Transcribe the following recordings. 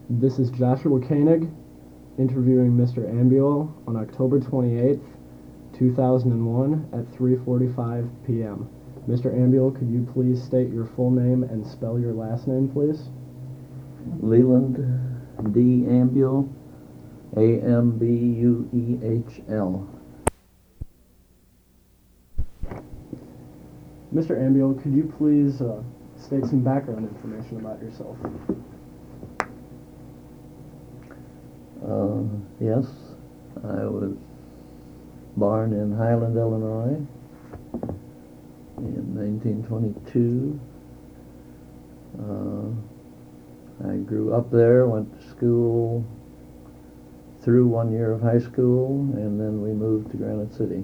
This is Joshua Koenig interviewing Mr. Ambuel on October 28th, 2001 at 3:45 p.m. Mr. Ambuel, could you please state your full name and spell your last name, please? Leland D. Ambuel, Ambuehl. Mr. Ambuel, could you please state some background information about yourself? Yes, I was born in Highland, Illinois in 1922. I grew up there, went to school through 1 year of high school, and then we moved to Granite City.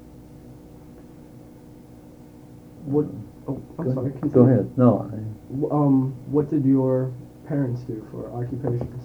What? Oh, I'm sorry. Continue. Go ahead. No, What did your parents do for occupations?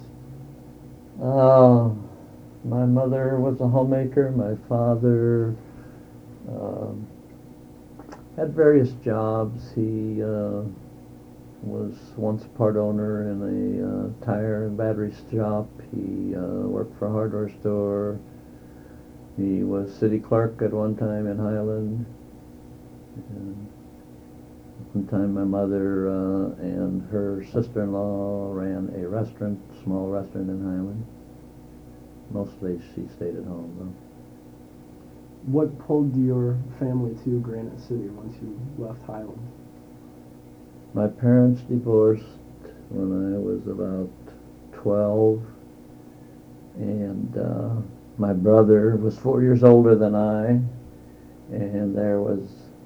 my mother was a homemaker. My father um had various jobs. He was once part owner in a tire and battery shop. He worked for a hardware store. He was city clerk at one time in Highland. And one time my mother and her sister-in-law ran a restaurant, small restaurant in Highland. Mostly she stayed at home though. What pulled your family to Granite City once you left Highland? My parents divorced when I was about 12, and my brother was 4 years older than I, and there was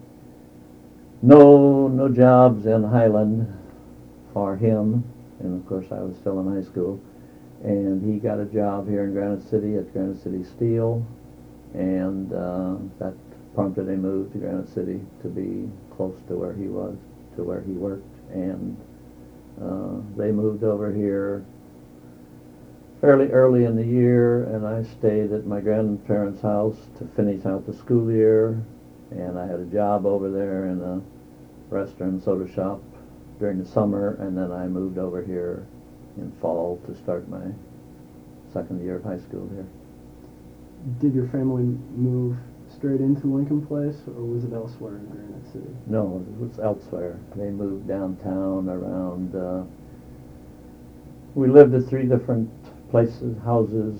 no jobs in Highland for him, and of course I was still in high school, and he got a job here in Granite City at Granite City Steel, and that prompted a move to Granite City to be close to where he was, to where he worked, and they moved over here fairly early in the year, and I stayed at my grandparents' house to finish out the school year, and I had a job over there in a restaurant soda shop during the summer, and then I moved over here in fall to start my second year of high school here. Did your family move straight into Lincoln Place, or was it elsewhere in Granite City? No, it was elsewhere. They moved downtown around. We lived at three different places, houses,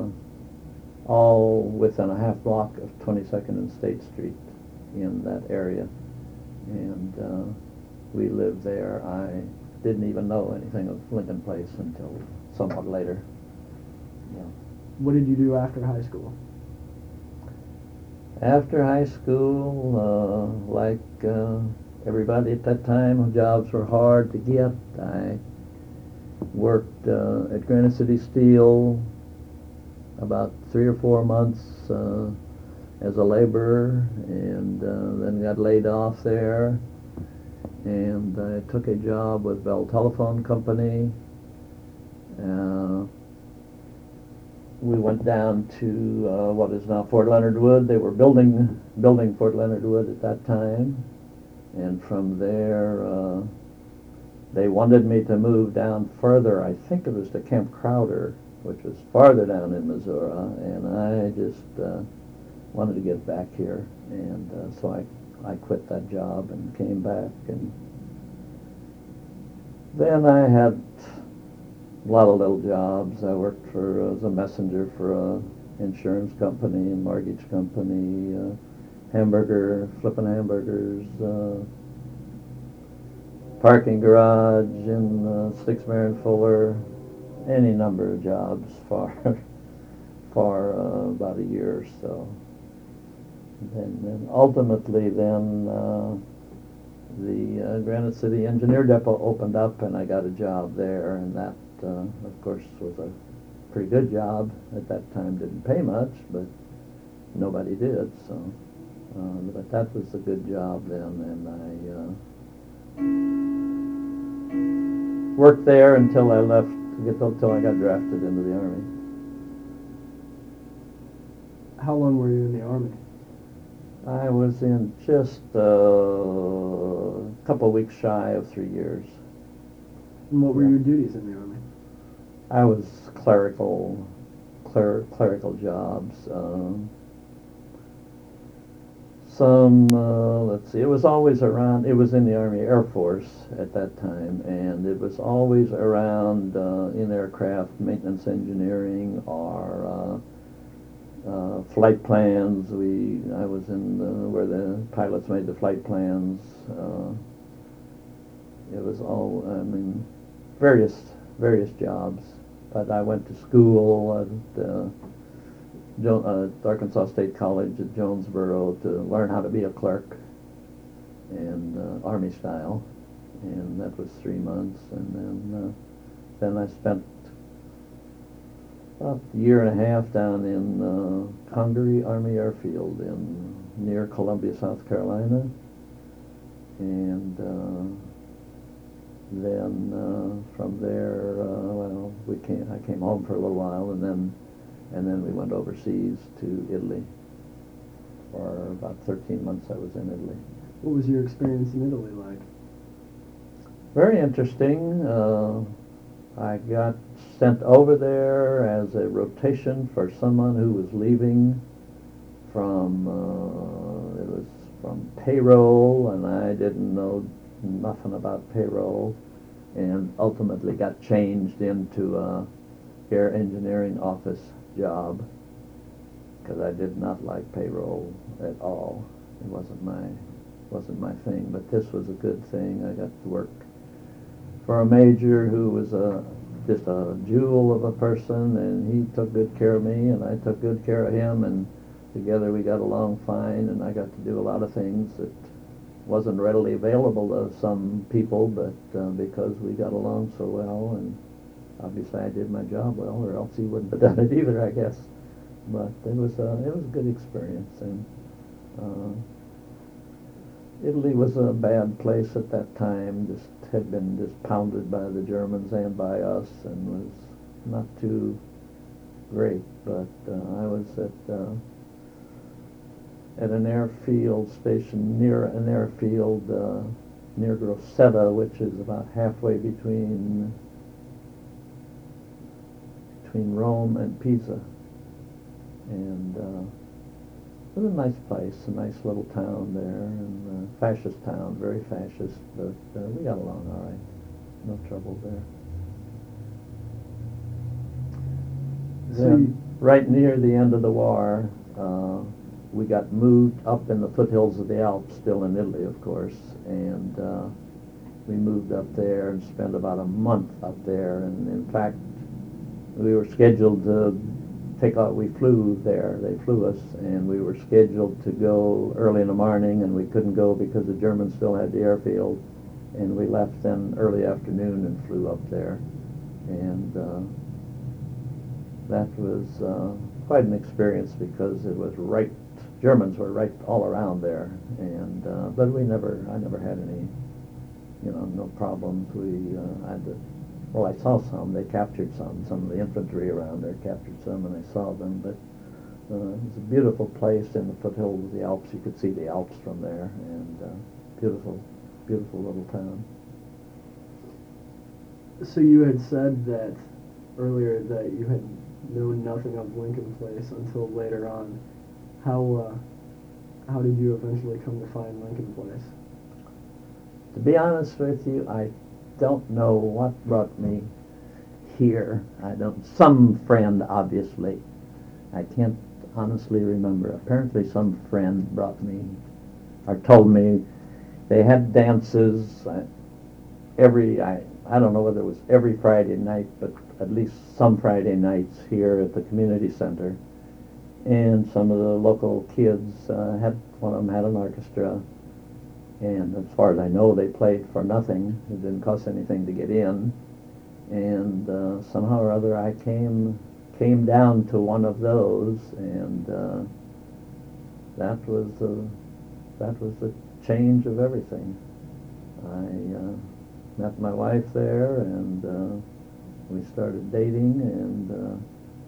all within a half block of 22nd and State Street in that area. And we lived there. I didn't even know anything of Lincoln Place until somewhat later. Yeah. What did you do after high school? After high school, like everybody at that time, jobs were hard to get. I worked at Granite City Steel about 3 or 4 months as a laborer, and then got laid off there, and I took a job with Bell Telephone Company. We went down to what is now Fort Leonard Wood. They were building Fort Leonard Wood at that time, and from there they wanted me to move down further. I think it was to Camp Crowder, which was farther down in Missouri, and I just wanted to get back here, and so I quit that job and came back, and then I had a lot of little jobs. I worked as a messenger for a insurance company and mortgage company, flipping hamburgers, parking garage in Stixmere and Fuller, any number of jobs for about a year or so. And then ultimately the Granite City Engineer Depot opened up, and I got a job there, and that of course was a pretty good job. At that time didn't pay much, but nobody did, so but that was a good job then, and I worked there until I left, until I got drafted into the Army. How long were you in the Army? I was in just a couple of weeks shy of 3 years. And what were your duties in the Army? I was clerical jobs. Let's see, it was always around, it was in the Army Air Force at that time, and it was always around in aircraft maintenance engineering or flight plans. I was in where the pilots made the flight plans. It was all, I mean, various jobs. But I went to school at Arkansas State College at Jonesboro to learn how to be a clerk and Army style, and that was 3 months. And then I spent about a year and a half down in Congaree Army Airfield near Columbia, South Carolina, and then from there, well, I came home for a little while, and then we went overseas to Italy. For about 13 months, I was in Italy. What was your experience in Italy like? Very interesting. I got sent over there as a rotation for someone who was leaving from it was from payroll, and I didn't know nothing about payroll, and ultimately got changed into a air engineering office job because I did not like payroll at all. It wasn't my thing, but this was a good thing. I got to work for a major who was just a jewel of a person, and he took good care of me, and I took good care of him, and together we got along fine, and I got to do a lot of things that wasn't readily available to some people, but because we got along so well, and obviously I did my job well, or else he wouldn't have done it either, I guess. But it was a good experience, and Italy was a bad place at that time. Just had been just pounded by the Germans and by us, and was not too great. But I was at an airfield station near an airfield near Grosseto, which is about halfway between Rome and Pisa, and it was a nice place, a nice little town there, and fascist town, very fascist, but we got along all right. No trouble there. Then, right near the end of the war, we got moved up in the foothills of the Alps, still in Italy, of course, and we moved up there and spent about a month up there, and in fact, we were scheduled to we flew there, they flew us, and we were scheduled to go early in the morning, and we couldn't go because the Germans still had the airfield, and we left then early afternoon and flew up there, and that was quite an experience because it was Germans were right all around there, and but I never had any, no problems. I saw some. They captured some. Some of the infantry around there captured some, and I saw them. But it was a beautiful place in the foothills of the Alps. You could see the Alps from there, and beautiful, beautiful little town. So you had said that earlier that you had known nothing of Lincoln Place until later on. How did you eventually come to find Lincoln Place? To be honest with you, I don't know what brought me here. Some friend, obviously. I can't honestly remember. Apparently some friend brought me, or told me they had dances I don't know whether it was every Friday night, but at least some Friday nights here at the community center. And some of the local kids one of them had an orchestra, and as far as I know, they played for nothing. It didn't cost anything to get in. And somehow or other, I came down to one of those, and that was the change of everything. I met my wife there, and we started dating, and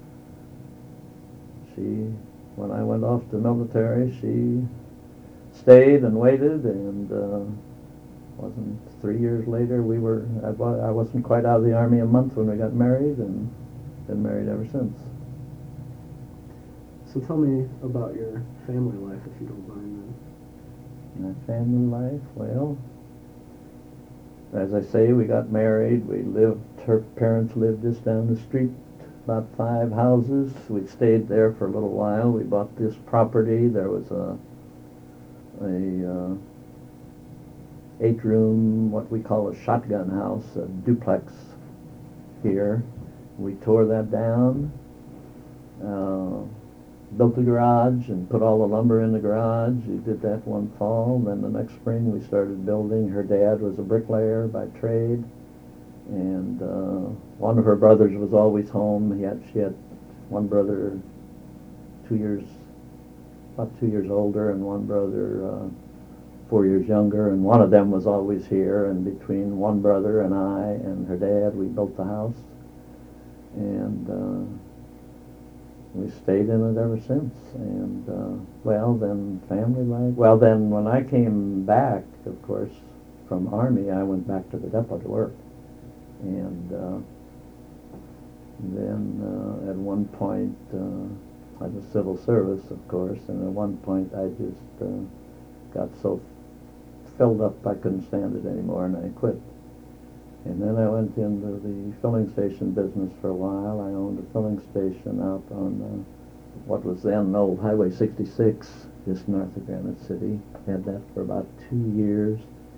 when I went off to the military, she stayed and waited, and wasn't 3 years later, I wasn't quite out of the Army a month when we got married, and been married ever since. So tell me about your family life, if you don't mind, then. My family life, well, as I say, we got married. Her parents lived just down the street, about 5 houses. We stayed there for a little while. We bought this property. There was a 8-room, what we call a shotgun house, a duplex here. We tore that down, built the garage and put all the lumber in the garage. We did that one fall. Then the next spring we started building. Her dad was a bricklayer by trade, and one of her brothers was always home. She had one brother about 2 years older, and one brother 4 years younger, and one of them was always here. And between one brother and I and her dad, we built the house, and we stayed in it ever since. And then family life. Well, then when I came back, of course, from Army, I went back to the depot to work, and then at one point I was civil service, of course, and at one point I just got so filled up I couldn't stand it anymore, and I quit. And then I went into the filling station business for a while. I owned a filling station out on what was then old Highway 66, just north of Granite City. Had that for about 2 years.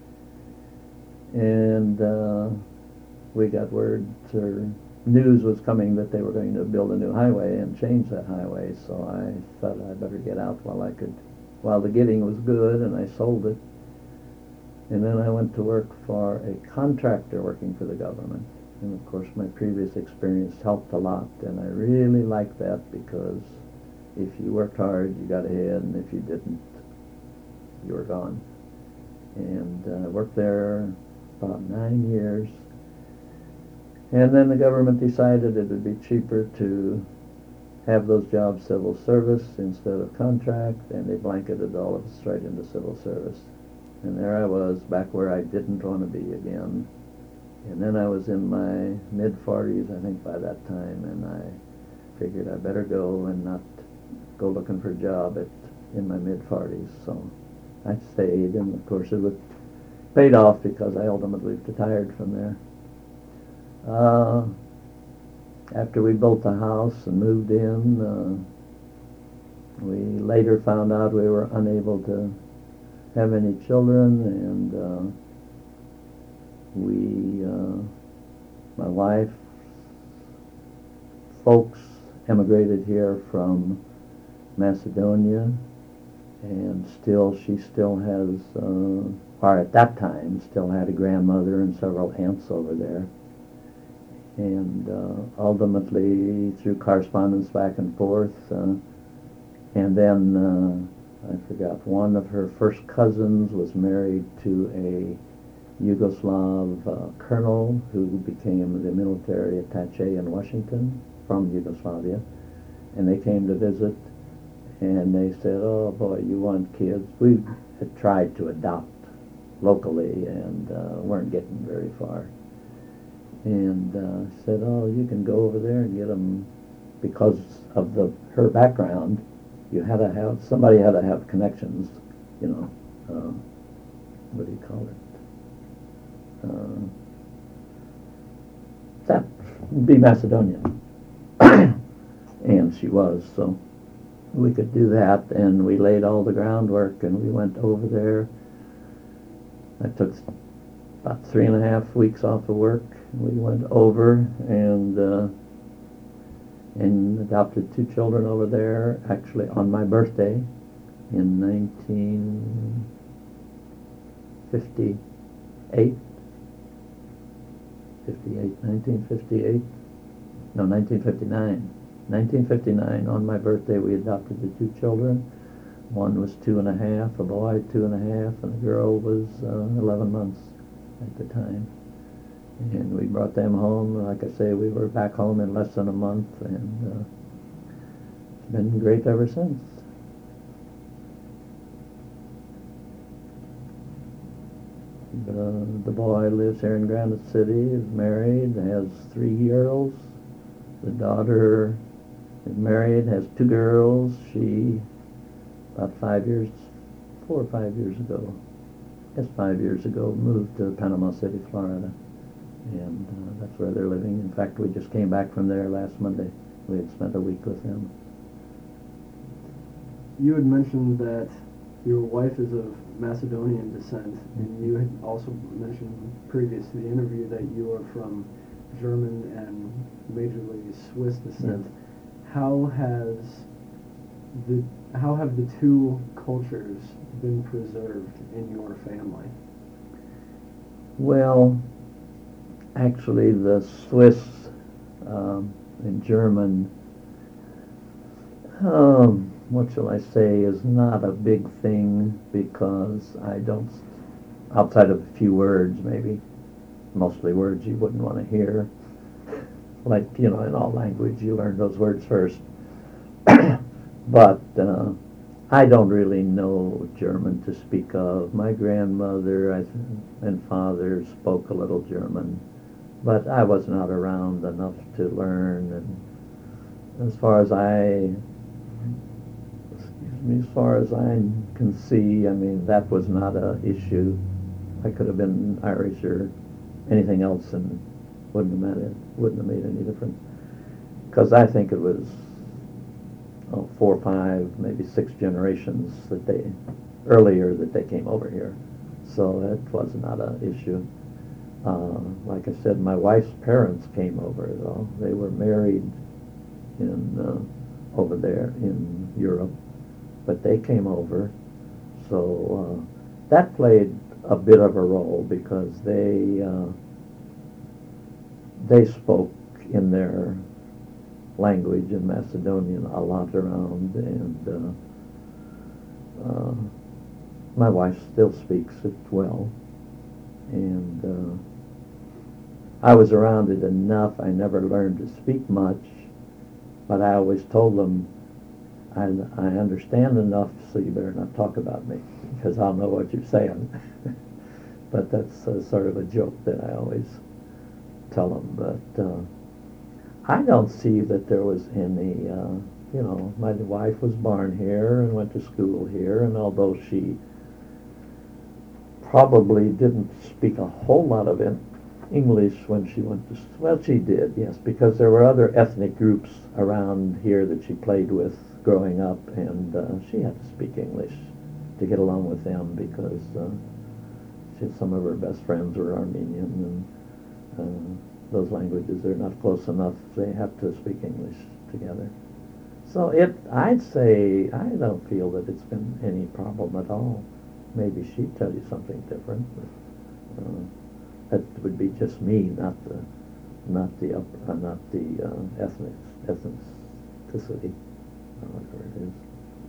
And we got word, or news was coming, that they were going to build a new highway and change that highway. So I thought I'd better get out while the getting was good, and I sold it. And then I went to work for a contractor working for the government. And of course my previous experience helped a lot, and I really liked that, because if you worked hard, you got ahead, and if you didn't, you were gone. And I worked there about 9 years. And then the government decided it would be cheaper to have those jobs civil service instead of contract, and they blanketed all of us right into civil service. And there I was, back where I didn't want to be again. And then I was in my mid-40s, I think, by that time, and I figured I better go and not go looking for a job in my mid-40s. So I stayed, and of course it was paid off, because I ultimately retired from there. After we built the house and moved in, we later found out we were unable to have any children, and my wife's folks emigrated here from Macedonia, and she still has, or at that time, still had a grandmother and several aunts over there. And ultimately, through correspondence back and forth, and then I forgot, one of her first cousins was married to a Yugoslav colonel who became the military attaché in Washington from Yugoslavia. And they came to visit, and they said, "Oh boy, you want kids?" We had tried to adopt locally and weren't getting very far. And said, "Oh, you can go over there and get them," because of her background. Somebody had to have connections, what do you call it? That be Macedonian. And she was, so we could do that, and we laid all the groundwork, and we went over there. I took about 3.5 weeks off of work. We went over and adopted 2 children over there, actually on my birthday in 1958. 1959. 1959, on my birthday, we adopted the 2 children. One was 2.5, a boy 2.5, and a girl was 11 months at the time. And we brought them home. Like I say, we were back home in less than a month, and it's been great ever since. The boy lives here in Granite City, is married, has 3 girls. The daughter is married, has 2 girls. She, about 5 years, 4 or 5 years ago, I guess 5 years ago, moved to Panama City, Florida. And that's where they're living. In fact, we just came back from there last Monday. We had spent a week with them. You had mentioned that your wife is of Macedonian descent, and you had also mentioned previous to the interview that you are from German and majorly Swiss descent. Yes. How have the two cultures been preserved in your family? Well, actually, the Swiss and German, what shall I say, is not a big thing because I don't, outside of a few words maybe, mostly words you wouldn't want to hear. Like, in all language, you learn those words first. But I don't really know German to speak of. My grandmother and father spoke a little German, but I was not around enough to learn. And as far as I can see, I mean, that was not a issue. I could have been Irish or anything else and wouldn't have made any difference. Because I think it was 4 or 5, maybe 6 generations earlier that they came over here. So it was not an issue. Like I said, my wife's parents came over, though. They were married over there in Europe, but they came over. So that played a bit of a role because they spoke in their language in Macedonian a lot around, and my wife still speaks it well, and I was around it enough. I never learned to speak much, but I always told them, I understand enough, so you better not talk about me, because I'll know what you're saying. But that's sort of a joke that I always tell them. But I don't see that there was any, my wife was born here and went to school here, and although she probably didn't speak a whole lot of English when she went to, well, she did, yes, because there were other ethnic groups around here that she played with growing up, and she had to speak English to get along with them because some of her best friends were Armenian, and those languages are not close enough. They have to speak English together. So I'd say I don't feel that it's been any problem at all. Maybe she'd tell you something different, but that would be just me, not the ethnicity, whatever it is.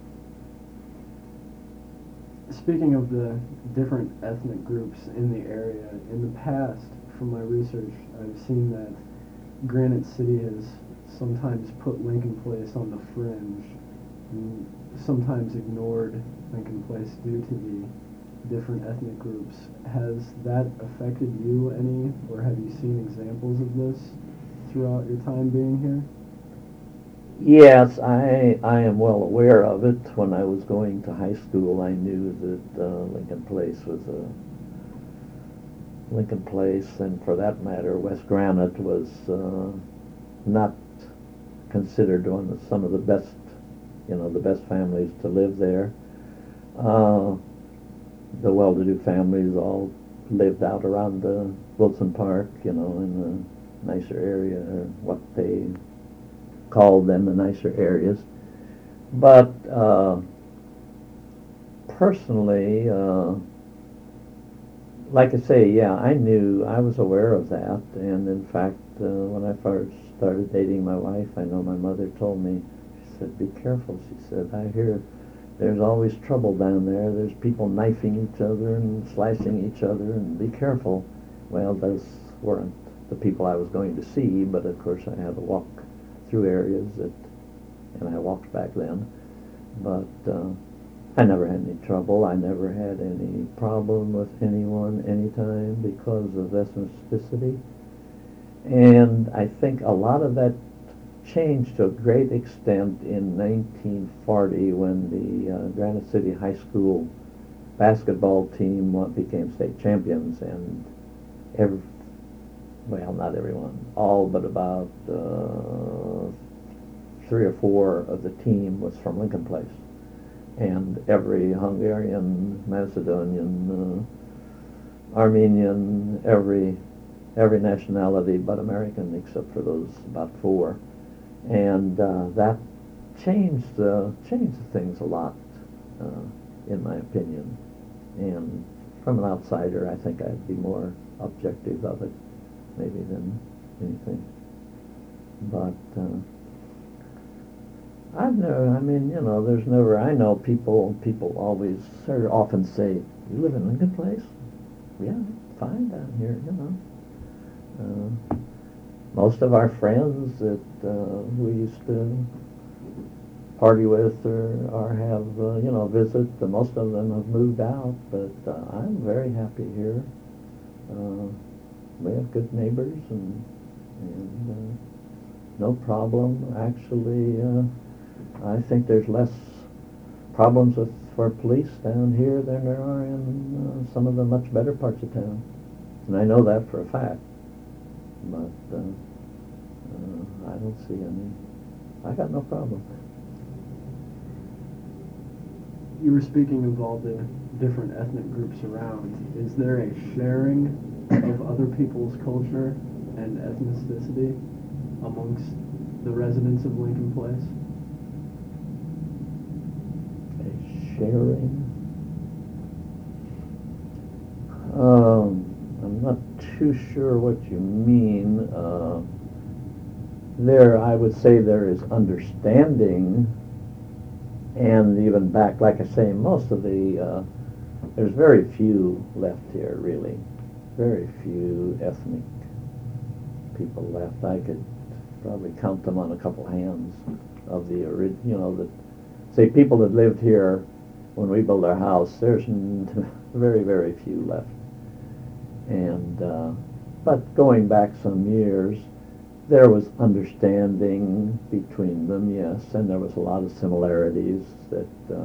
Speaking of the different ethnic groups in the area, in the past, from my research, I've seen that Granite City has sometimes put Lincoln Place on the fringe, and sometimes ignored Lincoln Place due to the different ethnic groups. Has that affected you any, or have you seen examples of this throughout your time being here? Yes, I am well aware of it. When I was going to high school, I knew that Lincoln Place was Lincoln Place, and for that matter, West Granite was not considered some of the best, the best families to live there. The well-to-do families all lived out around the Wilson Park, in the nicer area, or what they called them the nicer areas. But personally, like I say, yeah, I was aware of that, and in fact, when I first started dating my wife, I know my mother told me, she said, "Be careful," she said, "I hear there's always trouble down there. There's people knifing each other and slashing each other, and be careful." Well, those weren't the people I was going to see, but of course I had to walk through areas and I walked back then. But I never had any trouble. I never had any problem with anyone anytime because of ethnicity. And I think a lot of that changed to a great extent in 1940 when the Granite City High School basketball team became state champions, and well, not everyone, all but about 3 or 4 of the team was from Lincoln Place. And every Hungarian, Macedonian, Armenian, every nationality but American, except for those about 4. And that changed things a lot, in my opinion. And from an outsider, I think I'd be more objective of it, maybe, than anything. But I know people always or often say, "You live in Lincoln Place?" "Yeah, fine down here, most of our friends that we used to party with or have, visit, most of them have moved out, but I'm very happy here. We have good neighbors and no problem. Actually, I think there's less problems for police down here than there are in some of the much better parts of town. And I know that for a fact. But I don't see any. I got no problem. You were speaking of all the different ethnic groups around. Is there a sharing of other people's culture and ethnicity amongst the residents of Lincoln Place? Sharing? I'm not too sure what you mean. I would say there is understanding, and even back, like I say, most of there's very few left here, really. Very few ethnic people left. I could probably count them on a couple hands of the say people that lived here when we built our house. There's very, very few left. And but going back some years, there was understanding between them, yes, and there was a lot of similarities that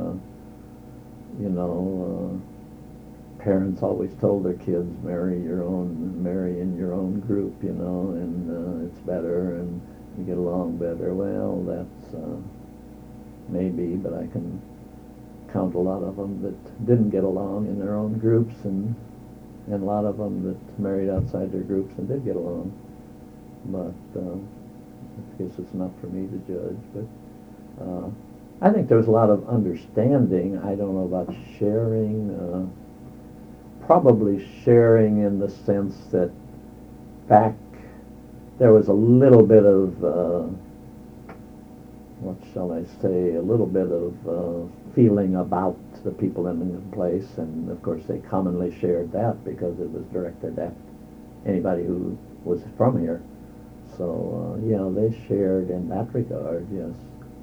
parents always told their kids, marry in your own group, and it's better and you get along better. Well, that's maybe, but I can count a lot of them that didn't get along in their own groups, and a lot of them that married outside their groups and did get along. But I guess it's not for me to judge. But I think there was a lot of understanding. I don't know about sharing. Probably sharing in the sense that back there was a little bit of, what shall I say, a little bit of feeling about the people in the place, and of course they commonly shared that because it was directed at anybody who was from here. So, they shared in that regard, yes.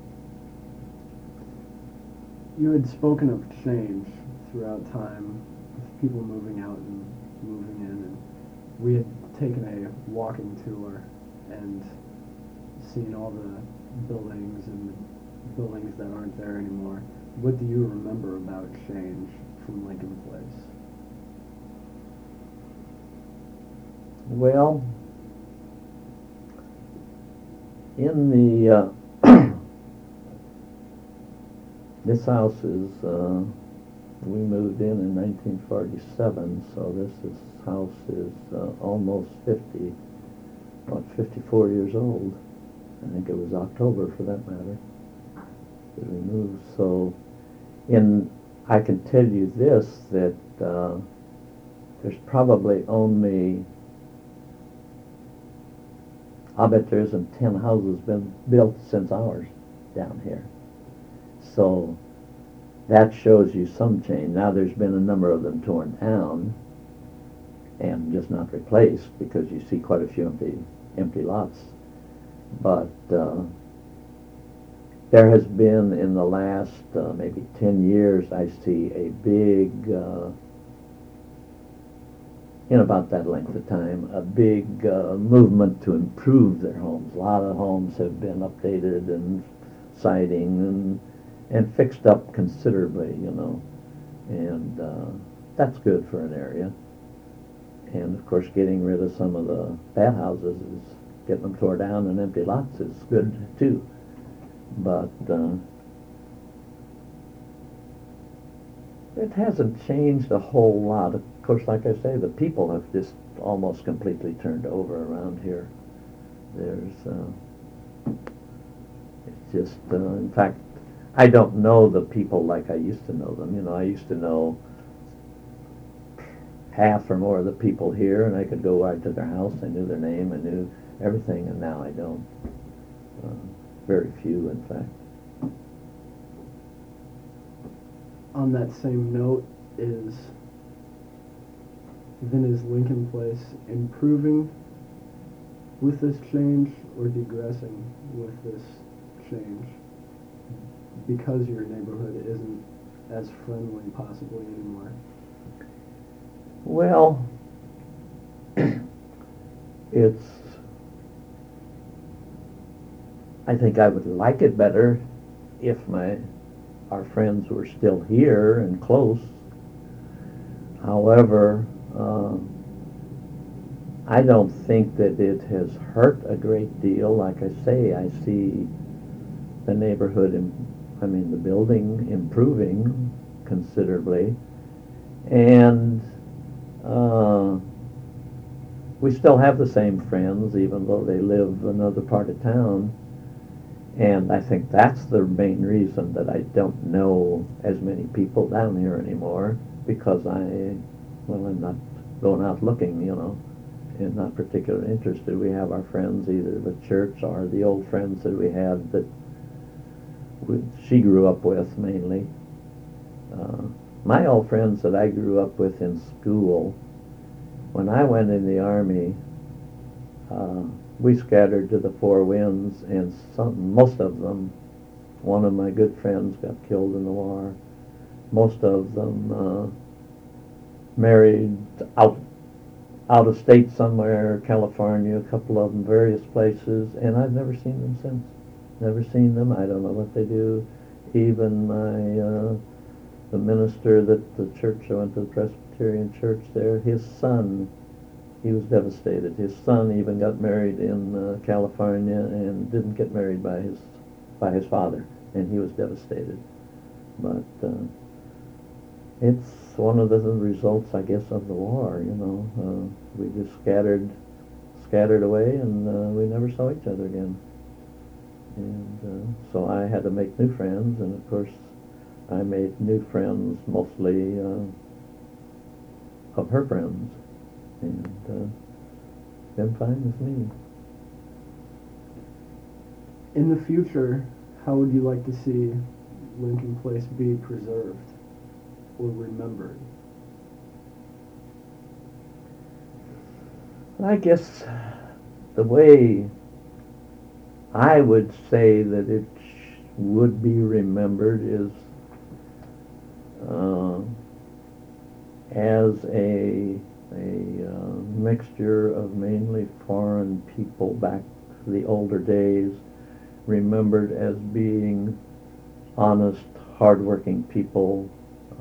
You had spoken of change throughout time, with people moving out and moving in, and we had taken a walking tour and seen all the buildings and the buildings that aren't there anymore. What do you remember about change from Lincoln Place? Well, in the this house is we moved in 1947, so house is almost 54 years old. I think it was October, for that matter, that we moved. So I can tell you this, that there's probably only, I bet there isn't 10 houses been built since ours down here. So that shows you some change. Now there's been a number of them torn down and just not replaced, because you see quite a few empty lots. But there has been, in the last maybe 10 years, I see a big in about that length of time, a big movement to improve their homes. A lot of homes have been updated and siding and fixed up considerably, and that's good for an area. And of course, getting rid of some of the bad houses is getting them tore down and empty lots is good too. But it hasn't changed a whole lot. Of course, like I say, the people have just almost completely turned over around here. There's, it's just, in fact, I don't know the people like I used to know them. I used to know half or more of the people here, and I could go right to their house. I knew their name, I knew everything, and now I don't. Very few, in fact. On that same note, is Lincoln Place improving with this change or degressing with this change? Because your neighborhood isn't as friendly possibly anymore. Well, I think I would like it better if our friends were still here and close. However, I don't think that it has hurt a great deal. Like I say, I see the neighborhood, the building improving considerably, and we still have the same friends, even though they live another part of town. And I think that's the main reason that I don't know as many people down here anymore, because I'm not going out looking, and not particularly interested. We have our friends, either the church or the old friends that we had that she grew up with mainly. My old friends that I grew up with in school, when I went in the Army, we scattered to the four winds, and most of them, one of my good friends got killed in the war. Most of them married out of state somewhere, California, a couple of them various places, and I've never seen them since. Never seen them. I don't know what they do. Even the minister that the church, I went to the Presbyterian church there, his son, he was devastated. His son even got married in California and didn't get married by his father, and he was devastated. But it's one of the results, I guess, of the war. We just scattered away, and we never saw each other again. And so I had to make new friends, and of course, I made new friends mostly of her friends, and been fine with me. In the future, how would you like to see Lincoln Place be preserved or remembered? I guess the way I would say that it would be remembered is as a mixture of mainly foreign people back to the older days, remembered as being honest, hardworking people.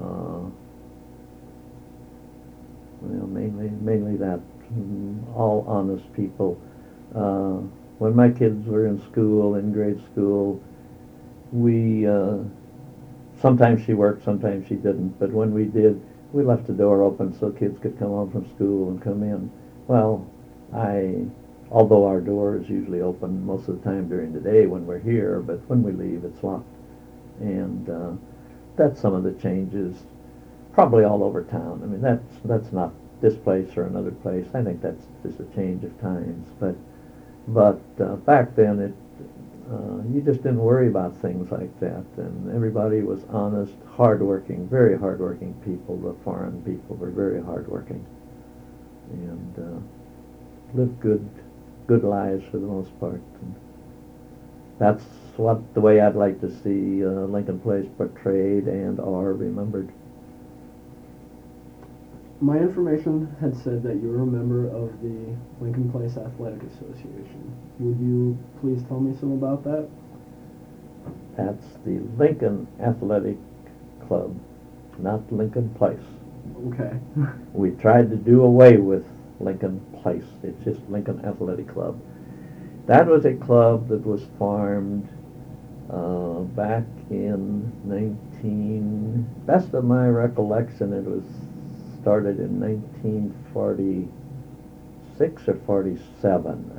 Mainly that, all honest people. When my kids were in school, in grade school, we sometimes she worked, sometimes she didn't. But when we did, we left the door open so kids could come home from school and come in. Well, although our door is usually open most of the time during the day when we're here, but when we leave, it's locked. And that's some of the changes, probably all over town. That's not this place or another place. I think that's just a change of times. But back then, you just didn't worry about things like that, and everybody was honest, hardworking, very hardworking people. The foreign people were very hardworking, and lived good lives for the most part. And that's the way I'd like to see Lincoln Place portrayed and or remembered. My information had said that you were a member of the Lincoln Place Athletic Association. Would you please tell me some about that? That's the Lincoln Athletic Club, not Lincoln Place. Okay. We tried to do away with Lincoln Place. It's just Lincoln Athletic Club. That was a club that was formed back in best of my recollection, it was started in 1946 or 47.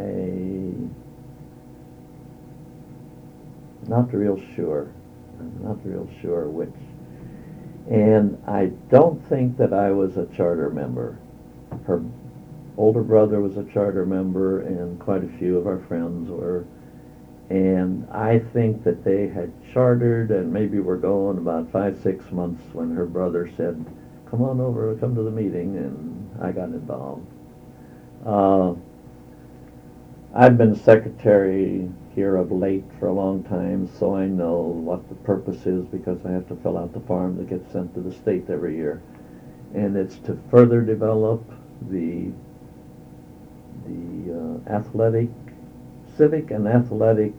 Not real sure. I'm not real sure which. And I don't think that I was a charter member. Her older brother was a charter member, and quite a few of our friends were. And I think that they had chartered and maybe were going about 5-6 months when her brother said, come on over, come to the meeting, and I got involved. I've been secretary here of late for a long time, so I know what the purpose is because I have to fill out the form that gets sent to the state every year. And it's to further develop the athletic, civic and athletic,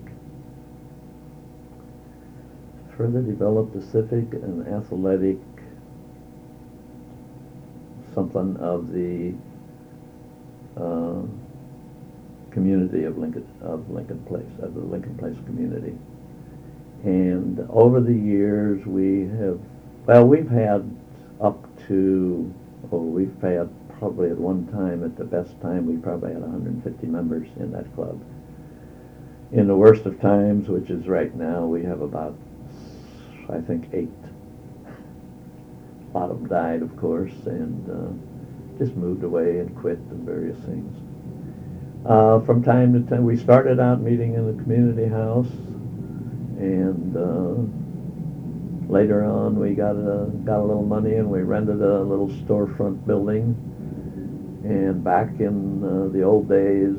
further develop the civic and athletic something of the community of Lincoln Place, of the Lincoln Place community. And over the years we've had we've had probably at one time, at the best time, we probably had 150 members in that club. In the worst of times, which is right now, we have about, I think, 8. A lot of them died, of course, and just moved away and quit and various things. From time to time, we started out meeting in the community house, and later on we got a little money and we rented a little storefront building. And back in the old days,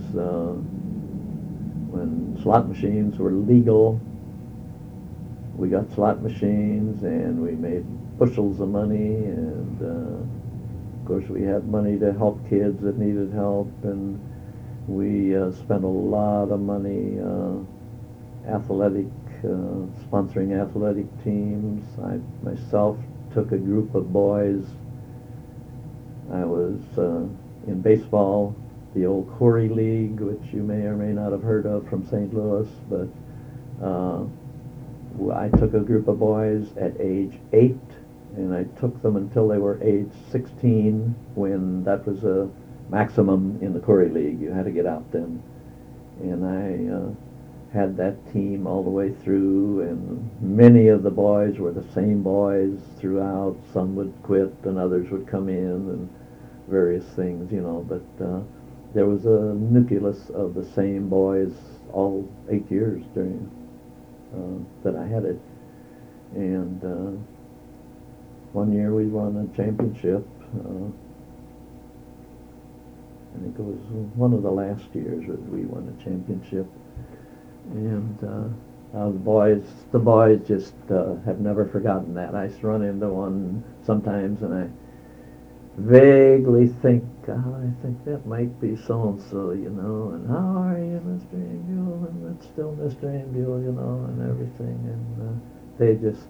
when slot machines were legal, we got slot machines and we made bushels of money, and of course we had money to help kids that needed help, and we spent a lot of money sponsoring athletic teams. I myself took a group of boys. I was in baseball, the old Corey League, which you may or may not have heard of from St. Louis, but I took a group of boys at age 8, and I took them until they were age 16, when that was a maximum in the Corey League. You had to get out then. And I had that team all the way through, and many of the boys were the same boys throughout. Some would quit and others would come in and various things, but there was a nucleus of the same boys all 8 years during that I had it. And one year we won a championship. I think it was one of the last years that we won a championship. And the boys just have never forgotten that. I run into one sometimes, and I vaguely think, I think that might be so-and-so, and how are you, Mr. Ambuel? And that's still Mr. Ambuel, and everything. And they just,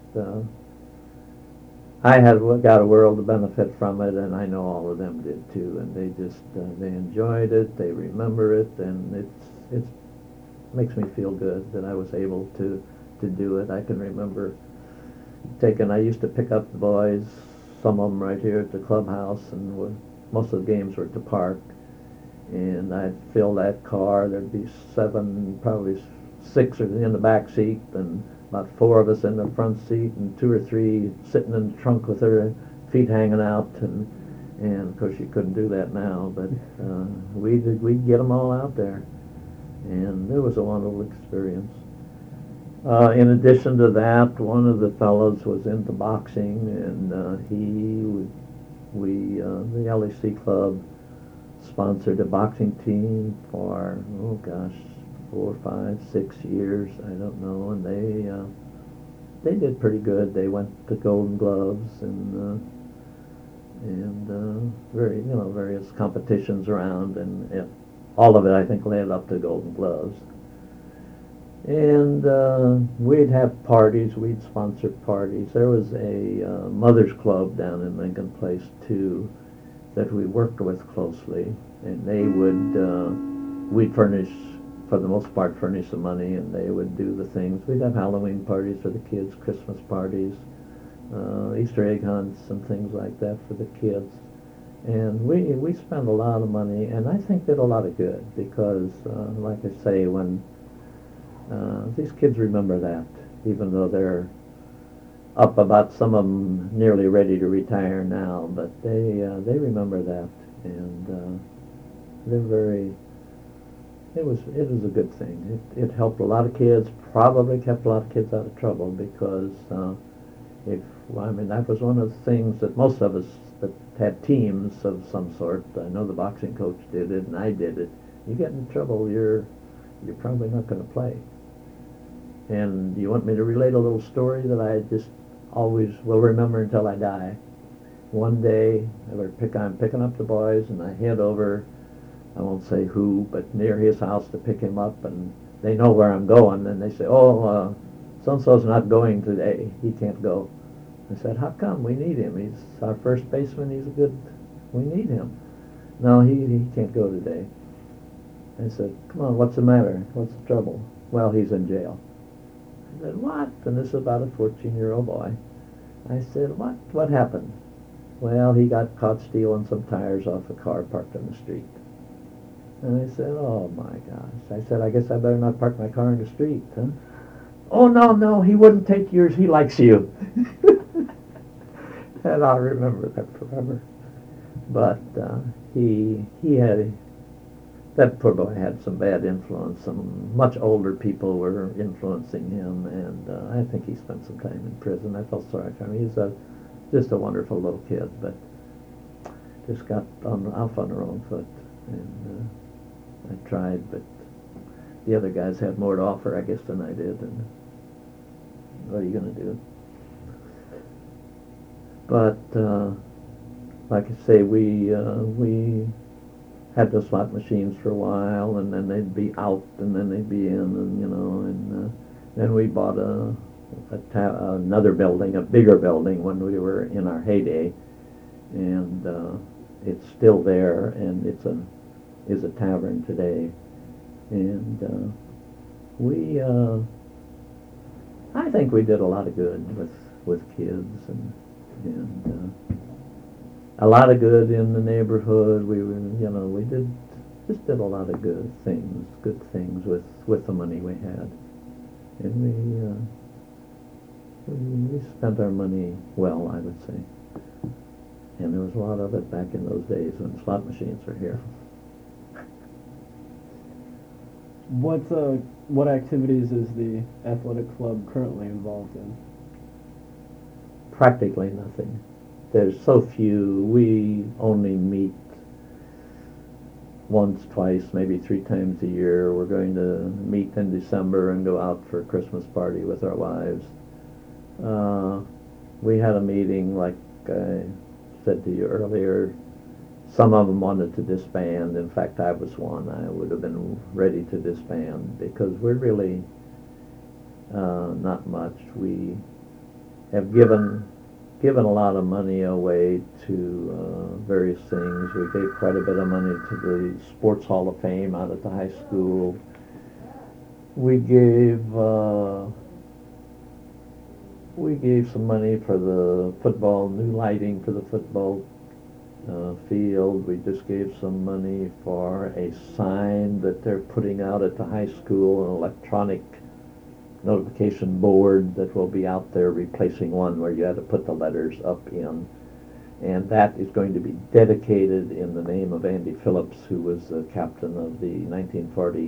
I got a world of benefit from it, and I know all of them did too. And they just, they enjoyed it, they remember it, and it's makes me feel good that I was able to do it. I can remember I used to pick up the boys, some of them right here at the clubhouse, and most of the games were at the park, and I'd fill that car. There'd be 7, probably 6 in the back seat, and about 4 of us in the front seat, and 2 or 3 sitting in the trunk with their feet hanging out, and of course you couldn't do that now, but we'd get them all out there, and it was a wonderful experience. In addition to that, one of the fellows was into boxing, and the LEC club sponsored a boxing team for 4, 5, 6 years, I don't know, and they did pretty good. They went to Golden Gloves, and various competitions around, and all of it I think led up to Golden Gloves. And we'd have parties, we'd sponsor parties. There was a mother's club down in Lincoln Place too that we worked with closely, and they would, we'd furnish, for the most part, furnish the money, and they would do the things. We'd have Halloween parties for the kids, Christmas parties, Easter egg hunts and things like that for the kids. And we spent a lot of money, and I think did a lot of good because, like I say, when these kids remember that, even though they're up about some of them nearly ready to retire now, but they remember that, and they're very. It was a good thing. It helped a lot of kids. Probably kept a lot of kids out of trouble because that was one of the things that most of us that had teams of some sort. I know the boxing coach did it, and I did it. You get in trouble, you're probably not going to play. And you want me to relate a little story that I just always will remember until I die? One day, I'm picking up the boys, and I head over, I won't say who, but near his house to pick him up, and they know where I'm going, and they say, oh, so-and-so's not going today. He can't go. I said, how come? We need him. He's our first baseman. We need him. No, he can't go today. I said, come on, what's the matter? What's the trouble? Well, he's in jail. I said, what? And this is about a 14-year-old boy. I said, what? What happened? Well, he got caught stealing some tires off a car parked on the street. And I said, oh, my gosh. I said, I guess I better not park my car in the street, huh? Oh, no, he wouldn't take yours. He likes you. And I'll remember that forever. But that poor boy had some bad influence. Some much older people were influencing him, and I think he spent some time in prison. I felt sorry for him. He's just a wonderful little kid, but just got off on their own foot. And I tried, but the other guys had more to offer, I guess, than I did. And what are you going to do? But like I say, we had the slot machines for a while, and then they'd be out, and then they'd be in, and then we bought another building, a bigger building, when we were in our heyday, and it's still there, and is a tavern today, and I think we did a lot of good with kids, and a lot of good in the neighborhood. We did a lot of good things with the money we had, and we spent our money well, I would say. And there was a lot of it back in those days when slot machines were here. What activities is the athletic club currently involved in? Practically nothing. There's so few. We only meet once, twice, maybe 3 times a year. We're going to meet in December and go out for a Christmas party with our wives. We had a meeting, like I said to you earlier. Some of them wanted to disband. In fact, I was one. I would have been ready to disband because we're really not much. We have given a lot of money away to various things. We gave quite a bit of money to the Sports Hall of Fame out at the high school. We gave some money for the football, new lighting for the football field. We just gave some money for a sign that they're putting out at the high school, an electronic notification board that will be out there, replacing one where you had to put the letters up in. And that is going to be dedicated in the name of Andy Phillips, who was the captain of the 1940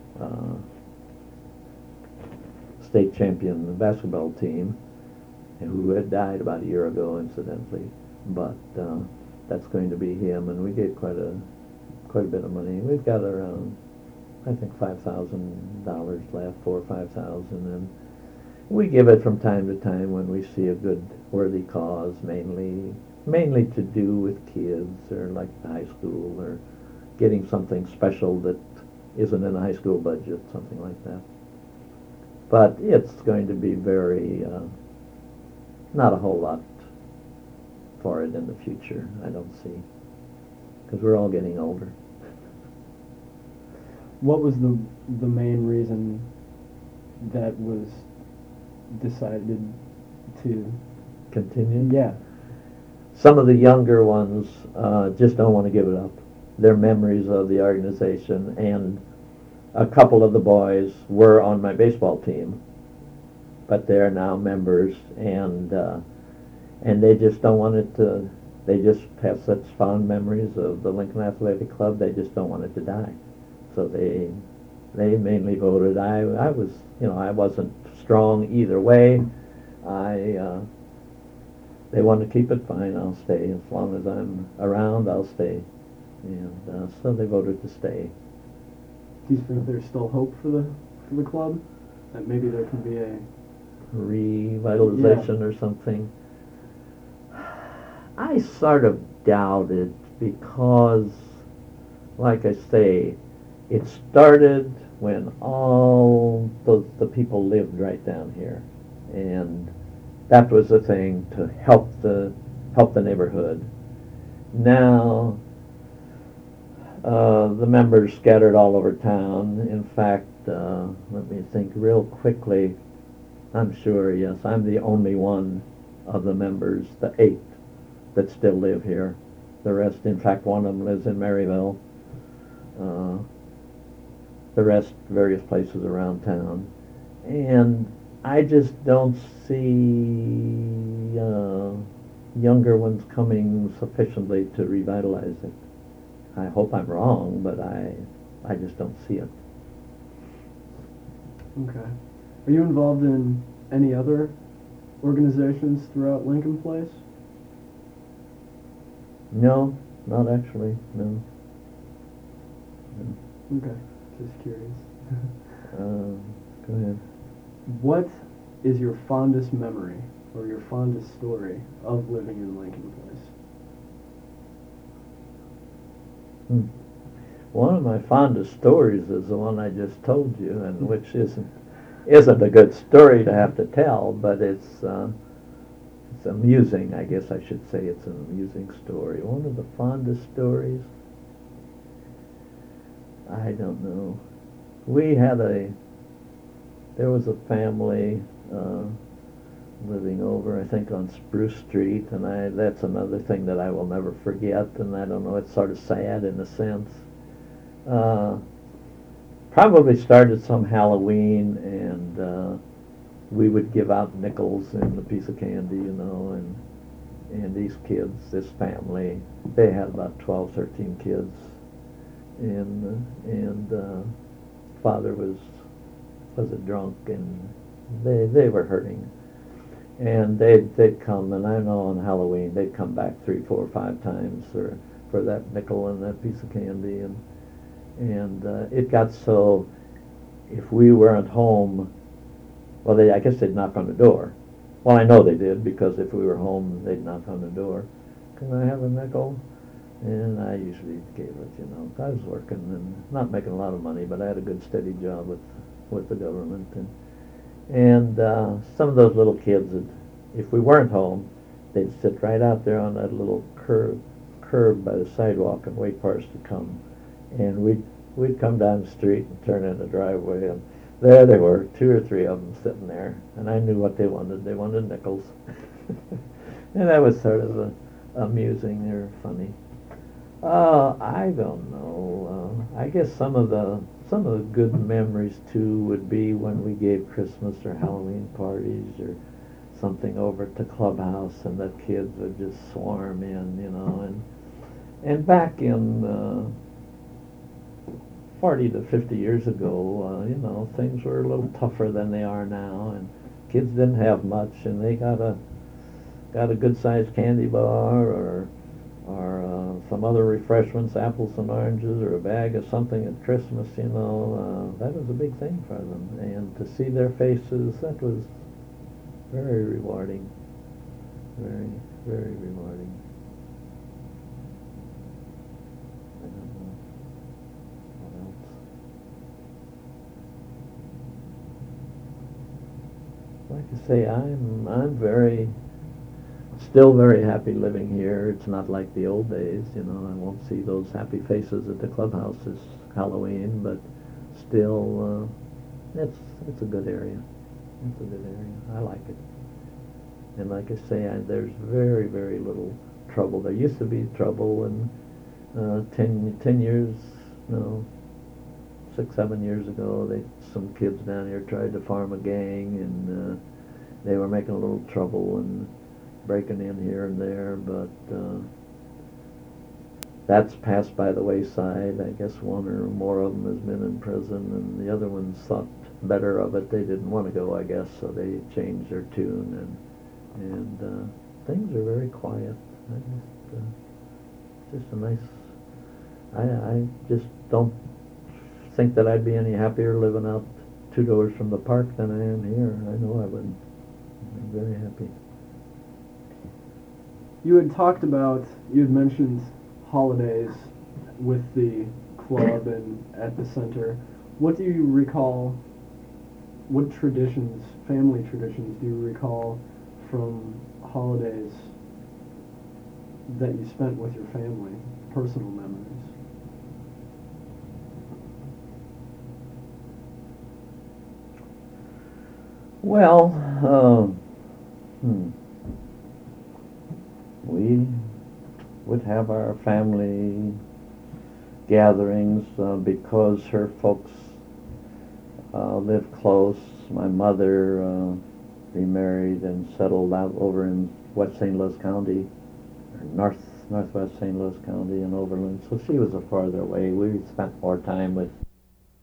state champion basketball team, and who had died about a year ago, incidentally. But that's going to be him, and we gave quite a bit of money. We've got around, I think, $5,000 left, $4,000 or $5,000, and we give it from time to time when we see a good, worthy cause. Mainly mainly to do with kids or like high school or getting something special that isn't in the high school budget, something like that. But it's going to be very, not a whole lot for it in the future, I don't see, because we're all getting older. What was the main reason that was decided to Continue? Yeah. Some of the younger ones just don't want to give it up. Their memories of the organization, and a couple of the boys were on my baseball team, but they're now members, and they just don't want it to. They just have such fond memories of the Lincoln Athletic Club. They just don't want it to die. So they mainly voted. I was, I wasn't strong either way. They want to keep it, fine, I'll stay. As long as I'm around, I'll stay. And so they voted to stay. Do you think there's still hope for the club? That maybe there can be a Revitalization or something? I sort of doubt it because, like I say, it started when all the people lived right down here. And that was the thing, to help the neighborhood. Now, the members scattered all over town. In fact, let me think real quickly. I'm sure, yes, I'm the only one of the members, the 8, that still live here. The rest, in fact, one of them lives in Maryville. The rest, various places around town. And I just don't see younger ones coming sufficiently to revitalize it. I hope I'm wrong, but I just don't see it. Okay. Are you involved in any other organizations throughout Lincoln Place? No, not actually, no. Okay, just curious. Go ahead. What is your fondest memory or your fondest story of living in Lincoln Place? One of my fondest stories is the one I just told you, and which isn't a good story to have to tell, but it's amusing. I guess I should say it's an amusing story. One of the fondest stories, I don't know. There was a family living over, I think, on Spruce Street, and that's another thing that I will never forget, and I don't know, it's sort of sad in a sense. Probably started some Halloween, and we would give out nickels and a piece of candy, and these kids, this family, they had about 12, 13 kids, and father was a drunk, and they were hurting. And they'd come, and I know on Halloween they'd come back 3, 4, 5 times for that nickel and that piece of candy, and it got so, if we weren't home, well, I guess they'd knock on the door. Well, I know they did, because if we were home, they'd knock on the door. Can I have a nickel? And I usually gave it, I was working and not making a lot of money, but I had a good steady job with the government, and some of those little kids, if we weren't home, they'd sit right out there on that little curb by the sidewalk and wait for us to come. And we'd come down the street and turn in the driveway, and there they were, 2 or 3 of them sitting there. And I knew what they wanted. They wanted nickels. And that was sort of amusing or funny. I don't know. I guess some of the good memories too would be when we gave Christmas or Halloween parties or something over at the clubhouse, and the kids would just swarm in, and back in 40 to 50 years ago, things were a little tougher than they are now, and kids didn't have much, and they got a good-sized candy bar or some other refreshments, apples and oranges, or a bag of something at Christmas, that was a big thing for them. And to see their faces, that was very rewarding. Very, very rewarding. Like I say, I'm still very happy living here. It's not like the old days, you know. I won't see those happy faces at the clubhouse this Halloween, but still, it's a good area. It's a good area. I like it. And like I say, there's very, very little trouble. There used to be trouble when 10 years, no, 6, 7 years ago, some kids down here tried to form a gang, and they were making a little trouble and breaking in here and there, but that's passed by the wayside. I guess one or more of them has been in prison, and the other ones thought better of it. They didn't want to go, I guess, so they changed their tune, and things are very quiet. Just a nice. I just don't think that I'd be any happier living out 2 doors from the park than I am here. I know I would. I'm very happy. You had mentioned holidays with the club and at the center. What do you recall, what traditions, family traditions, do you recall from holidays that you spent with your family, personal memories? Well, we would have our family gatherings because her folks lived close. My mother remarried and settled out over in West St. Louis County, or northwest St. Louis County in Overland. So she was a farther away. We spent more time with